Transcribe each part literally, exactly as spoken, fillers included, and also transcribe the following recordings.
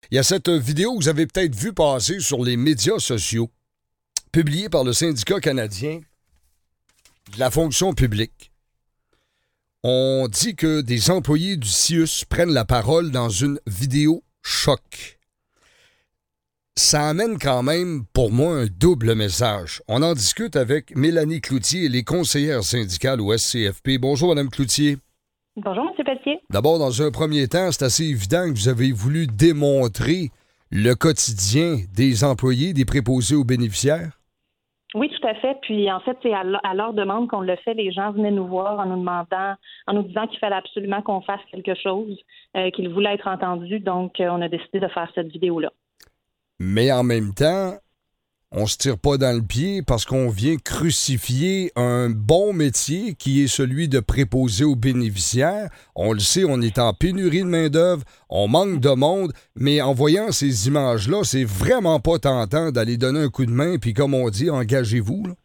Il y a cette vidéo que vous avez peut-être vue passer sur les médias sociaux, publiée par le syndicat canadien de la fonction publique. On dit que des employés du C I U S prennent la parole dans une vidéo choc. Ça amène quand même, pour moi, un double message. On en discute avec Mélanie Cloutier, les conseillères syndicales au S C F P. Bonjour, Mme Cloutier. Bonjour, M. Pelletier. D'abord, dans un premier temps, c'est assez évident que vous avez voulu démontrer le quotidien des employés, des préposés aux bénéficiaires. Oui, tout à fait. Puis, en fait, c'est à, à leur demande qu'on le fait. Les gens venaient nous voir en nous demandant, en nous disant qu'il fallait absolument qu'on fasse quelque chose, euh, qu'ils voulaient être entendus. Donc, euh, on a décidé de faire cette vidéo-là. Mais en même temps, on se tire pas dans le pied parce qu'on vient crucifier un bon métier qui est celui de préposé aux bénéficiaires. On le sait, on est en pénurie de main-d'œuvre, on manque de monde, mais en voyant ces images-là, c'est vraiment pas tentant d'aller donner un coup de main, puis comme on dit, engagez-vous, là.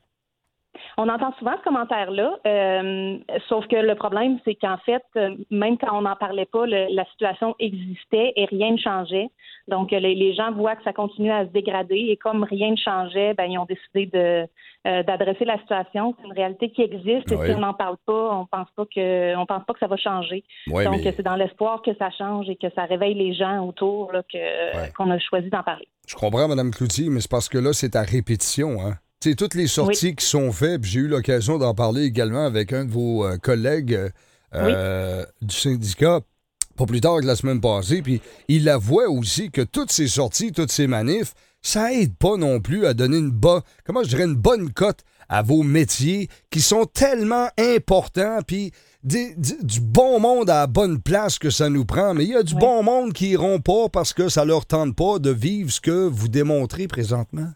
On entend souvent ce commentaire-là, euh, sauf que le problème, c'est qu'en fait, euh, même quand on n'en parlait pas, le, la situation existait et rien ne changeait. Donc, les, les gens voient que ça continue à se dégrader et comme rien ne changeait, ben, ils ont décidé de, euh, d'adresser la situation. C'est une réalité qui existe et oui. Si on n'en parle pas, on pense pas que, on pense pas que ça va changer. Oui, Donc, mais... c'est dans l'espoir que ça change et que ça réveille les gens autour là, que, oui. qu'on a choisi d'en parler. Je comprends, Mme Cloutier, mais c'est parce que là, c'est à répétition, hein? C'est toutes les sorties oui. qui sont faites, puis j'ai eu l'occasion d'en parler également avec un de vos euh, collègues euh, oui. du syndicat, pas plus tard que la semaine passée, puis il avouait aussi que toutes ces sorties, toutes ces manifs, ça aide pas non plus à donner une bonne, comment je dirais, une bonne cote à vos métiers qui sont tellement importants, puis du, du bon monde à la bonne place que ça nous prend, mais il y a du oui. bon monde qui iront pas parce que ça leur tente pas de vivre ce que vous démontrez présentement.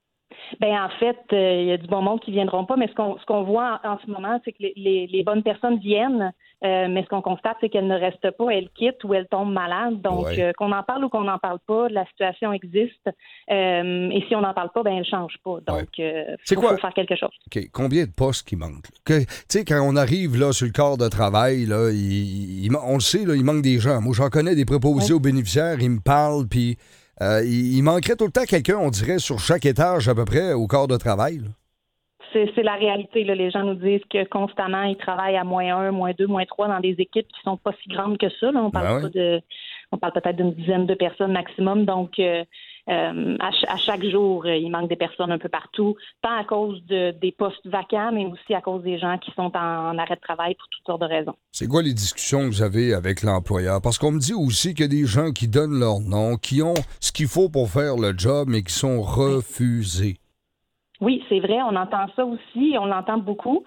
Ben en fait, il euh, y a du bon monde qui viendront pas, mais ce qu'on ce qu'on voit en, en ce moment, c'est que les, les, les bonnes personnes viennent, euh, mais ce qu'on constate, c'est qu'elles ne restent pas, elles quittent ou elles tombent malades. Donc, ouais. euh, qu'on en parle ou qu'on n'en parle pas, la situation existe. Euh, et si on n'en parle pas, ben elle change pas. Donc, il ouais. euh, faut, faut faire quelque chose. OK. Combien de postes qui manquent? Tu sais, quand on arrive là sur le corps de travail, là, il, il, on le sait, là, il manque des gens. Moi, j'en connais des préposés ouais. aux bénéficiaires, ils me parlent, puis Euh, il, il manquerait tout le temps quelqu'un, on dirait, sur chaque étage à peu près au corps de travail. Là. C'est, c'est la réalité. Là. Les gens nous disent que constamment, ils travaillent à moins un, moins deux, moins trois dans des équipes qui sont pas si grandes que ça. Là. On parle ben pas oui. de, on parle peut-être d'une dizaine de personnes maximum. Donc, euh, euh, à, ch- à chaque jour, il manque des personnes un peu partout, tant à cause de, des postes vacants, mais aussi à cause des gens qui sont en, en arrêt de travail pour toutes sortes de raisons. C'est quoi les discussions que vous avez avec l'employeur? Parce qu'on me dit aussi qu'il y a des gens qui donnent leur nom, qui ont ce qu'il faut pour faire le job, mais qui sont refusés. Oui, c'est vrai, on entend ça aussi, on l'entend beaucoup.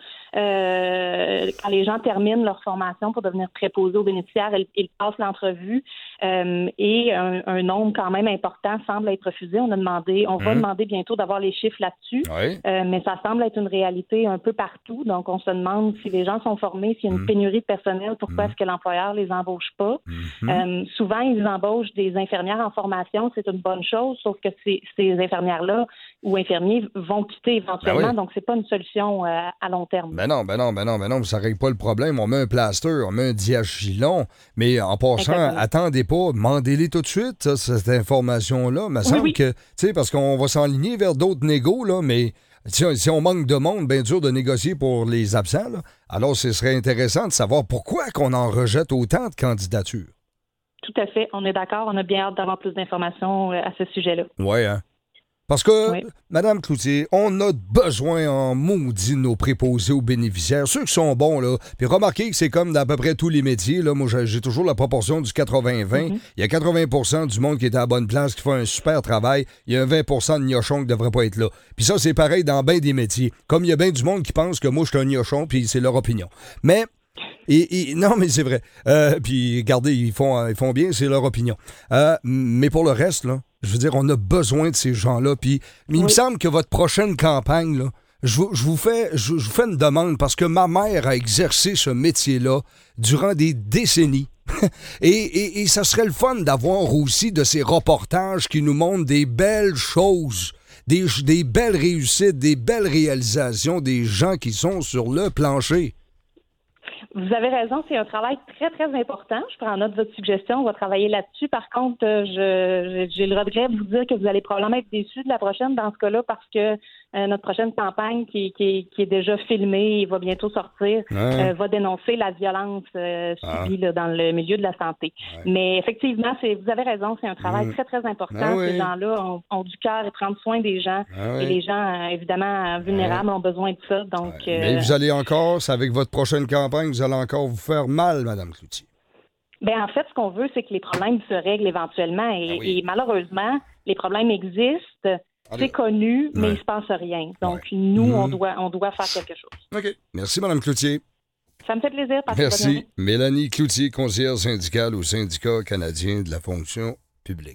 Euh, quand les gens terminent leur formation pour devenir préposés aux bénéficiaires, ils, ils passent l'entrevue euh, et un, un nombre quand même important semble être refusé. On a demandé, on va mmh. demander bientôt d'avoir les chiffres là-dessus, oui. euh, mais ça semble être une réalité un peu partout. Donc, on se demande si les gens sont formés, s'il y a une mmh. pénurie de personnel, pourquoi mmh. est-ce que l'employeur les embauche pas? Mmh. Euh, souvent, ils embauchent des infirmières en formation, c'est une bonne chose, sauf que ces, ces infirmières-là ou infirmiers vont quitter éventuellement, ben oui. donc c'est pas une solution euh, à long terme. Ben non, ben non, ben non, ben non, ça règle pas le problème. On met un plaster, on met un diachylon, mais en passant, exactement. Attendez pas, demandez-les tout de suite, ça, cette information-là. Il me semble oui, oui. que, tu sais, parce qu'on va s'enligner vers d'autres négos, là, mais si, si on manque de monde, bien dur de négocier pour les absents, là. Alors ce serait intéressant de savoir pourquoi qu'on en rejette autant de candidatures. Tout à fait, on est d'accord, on a bien hâte d'avoir plus d'informations à ce sujet-là. Oui, hein? Parce que, oui. Mme Cloutier, on a besoin en maudit de nos préposés aux bénéficiaires, ceux qui sont bons, là. Puis remarquez que c'est comme dans à peu près tous les métiers, là. Moi, j'ai toujours la proportion du quatre-vingts vingt. Mm-hmm. Il y a quatre-vingts pour cent du monde qui est à la bonne place, qui fait un super travail. Il y a un vingt pour cent de gnochons qui ne devraient pas être là. Puis ça, c'est pareil dans bien des métiers. Comme il y a bien du monde qui pense que moi, je suis un gnochon, puis c'est leur opinion. Mais... Et, et, non, mais c'est vrai. Euh, puis, regardez, ils font, ils font bien, c'est leur opinion. Euh, mais pour le reste, là, je veux dire, on a besoin de ces gens-là. Puis, mais oui. il me semble que votre prochaine campagne, là, je vous, je vous fais, je, je vous fais une demande parce que ma mère a exercé ce métier-là durant des décennies. et, et, et ça serait le fun d'avoir aussi de ces reportages qui nous montrent des belles choses. Des, des belles réussites, des belles réalisations des gens qui sont sur le plancher. Vous avez raison, c'est un travail très, très important. Je prends en note de votre suggestion, on va travailler là-dessus. Par contre, euh, je, je- j'ai le regret de vous dire que vous allez probablement être déçus de la prochaine dans ce cas-là parce que euh, notre prochaine campagne qui, qui, qui est déjà filmée et va bientôt sortir Ouais. euh, va dénoncer la violence euh, Ah. subie là, dans le milieu de la santé. Ouais. Mais effectivement, c'est, vous avez raison, c'est un travail Mm. très, très important. Ah oui. Ces gens-là ont, ont du cœur et prendre soin des gens. Ah oui. Et les gens, euh, évidemment, euh, vulnérables ont besoin de ça. Donc, Ouais. Mais euh, vous allez encore, c'est avec votre prochaine campagne, vous allez encore vous faire mal, Mme Cloutier. ben, en fait, ce qu'on veut, c'est que les problèmes se règlent éventuellement. Et, Ah oui. et malheureusement, les problèmes existent, Allez. c'est connu, mais Ouais. il se passe rien. Donc, Ouais. nous, Mhm. on doit, on doit faire quelque chose. OK. Merci, Mme Cloutier. Ça me fait plaisir. Passez une bonne Merci. journée. Mélanie Cloutier, conseillère syndicale au Syndicat canadien de la fonction publique.